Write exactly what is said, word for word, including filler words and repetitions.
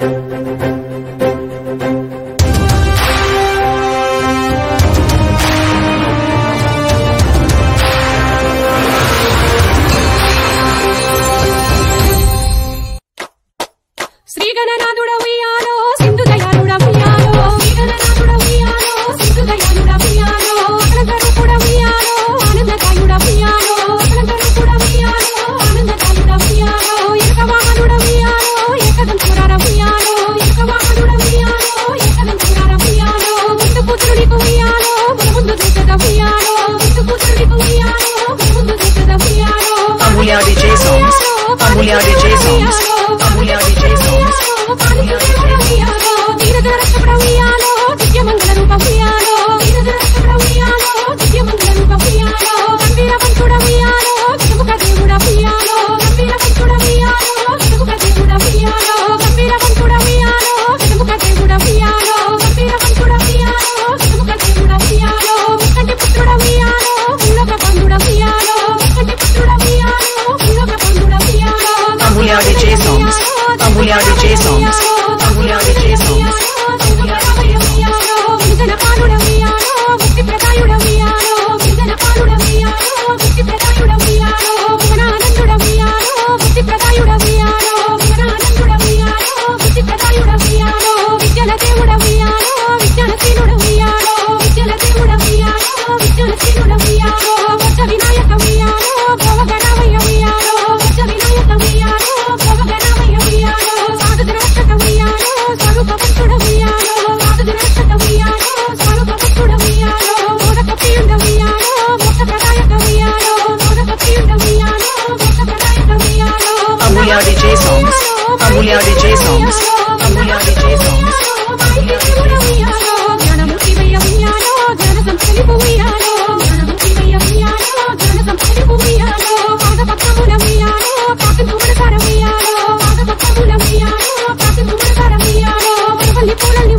Amulya D J songs, Amulya D J songs, Amulya D J songs, Amulya D J songs. Veera Rashtra Viyalo, Divya Mangala Rupa Viyalo, Veera Rashtra Viyalo, Divya Mangala Rupa Viyalo, Gambira Vantuda Viyalo, Gamuka Devuda Viyalo, Gambira Vantuda Viyalo, Gamuka Devuda Viyalo, Gambira Vantuda Viyalo, Gamuka Devuda Viyalo, Gambira Vantuda Viyalo, Gamuka Devuda Viyalo, Kanti Putra Viyalo, Uloka Panduda Viyalo, Kanti Putra Viyalo, Uloka Panduda Viyalo. Amulya D J songs, Amulya D J songs, Amulya D J songs, Amulya D J songs. Vijana Paluda Viyalo, Bhakti Pradayuda Viyalo, Vijana Paluda Viyalo, Bhakti Pradayuda Viyalo, Vimanananduda Viyalo, Bhakti Pradayuda Viyalo, Vimanananduda Viyalo, Bhakti Pradayuda Viyalo, Vijana Devuda Viyalo, Vijana Sinuda Viyalo, Vijana Devuda Viyalo, Vijana Sinuda Viyalo, Vacha Vinayaka Viyalo, Bhavaganavaya Viyalo, Vacha Vinayaka Viyalo, Bhavaganavaya Viyalo, Sadhana Rashaka Viyalo, Swarupa Vantuda Viyalo, Sadhana Rashaka Viyalo, Swarupa Vantuda Viyalo, Modaka Piyunda Viyalo, Moksha Pradayaka Viyalo, Modaka Piyunda Viyalo, Moksha Pradayaka Viyalo. Amulya D J songs, Amulya D J songs, Amulya D J songs, Amulya D J songs. Gnanamuti Vaya Viyalo, Gnana Samsalipu Viyalo, Gnanamuti Vaya Viyalo, Gnana Samsalipu Viyalo, Pagapakkamula Viyalo, Pakantumara Sara Viyalo, Pagapakkamula Viyalo, Pakantumara Sara Viyalo, Varvalli Poolalli